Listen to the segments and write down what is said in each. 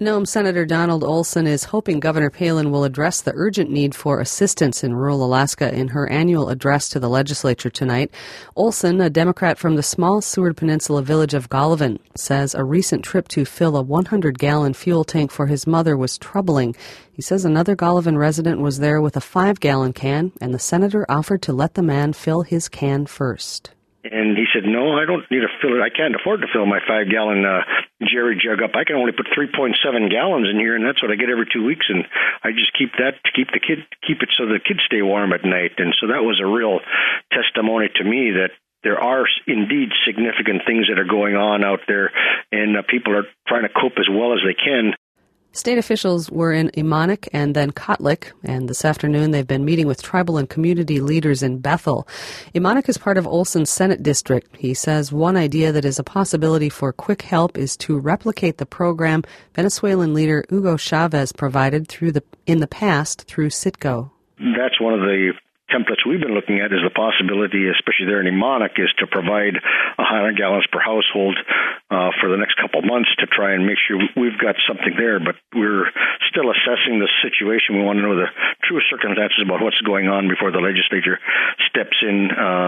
Nome Senator Donald Olson is hoping Governor Palin will address the urgent need for assistance in rural Alaska in her annual address to the legislature tonight. Olson, a Democrat from the small Seward Peninsula village of Golovin, says a recent trip to fill a 100-gallon fuel tank for his mother was troubling. He says another Golovin resident was there with a 5-gallon can, and the senator offered to let the man fill his can first. And he said, no, I don't need to fill it. I can't afford to fill my 5-gallon Jerry jug up. I can only put 3.7 gallons in here, and that's what I get every 2 weeks. And I just keep that to keep it so the kids stay warm at night. And so that was a real testimony to me that there are indeed significant things that are going on out there, and people are trying to cope as well as they can. State officials were in Imanik and then Kotlik, and this afternoon they've been meeting with tribal and community leaders in Bethel. Imanik is part of Olson's Senate district. He says one idea that is a possibility for quick help is to replicate the program Venezuelan leader Hugo Chavez provided in the past through Citgo. That's one of the templates we've been looking at is the possibility, especially there in Imanik, is to provide 100 gallons per household for the next couple of months to try and make sure we've got something there. But we're still assessing the situation. We want to know the true circumstances about what's going on before the legislature steps in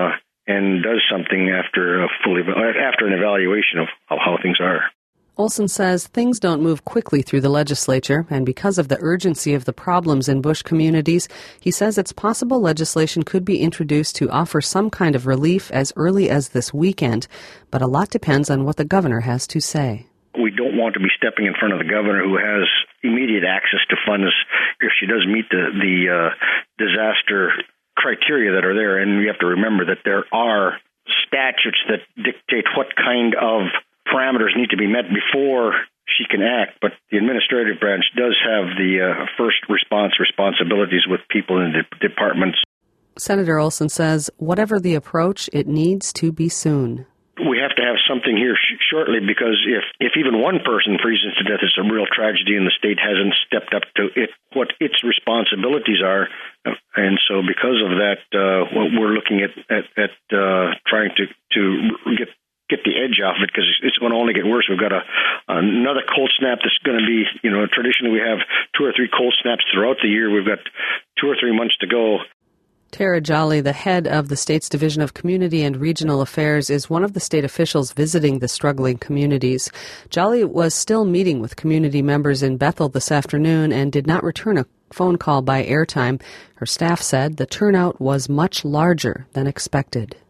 and does something after an evaluation of how things are. Olson says things don't move quickly through the legislature, and because of the urgency of the problems in bush communities, he says it's possible legislation could be introduced to offer some kind of relief as early as this weekend, but a lot depends on what the governor has to say. We don't want to be stepping in front of the governor who has immediate access to funds if she does meet the disaster criteria that are there, and we have to remember that there are statutes that dictate what kind of parameters need to be met before she can act, but the administrative branch does have the first responsibilities with people in the departments. Senator Olson says whatever the approach, it needs to be soon. We have to have something here shortly, because if even one person freezes to death, it's a real tragedy, and the state hasn't stepped up to what its responsibilities are. And so because of that, we're looking at trying to get the edge off it, because it's going to only get worse. We've got another cold snap that's going to be, traditionally we have 2 or 3 cold snaps throughout the year. We've got 2 or 3 months to go. Tara Jolly, the head of the state's Division of Community and Regional Affairs, is one of the state officials visiting the struggling communities. Jolly was still meeting with community members in Bethel this afternoon and did not return a phone call by airtime. Her staff said the turnout was much larger than expected.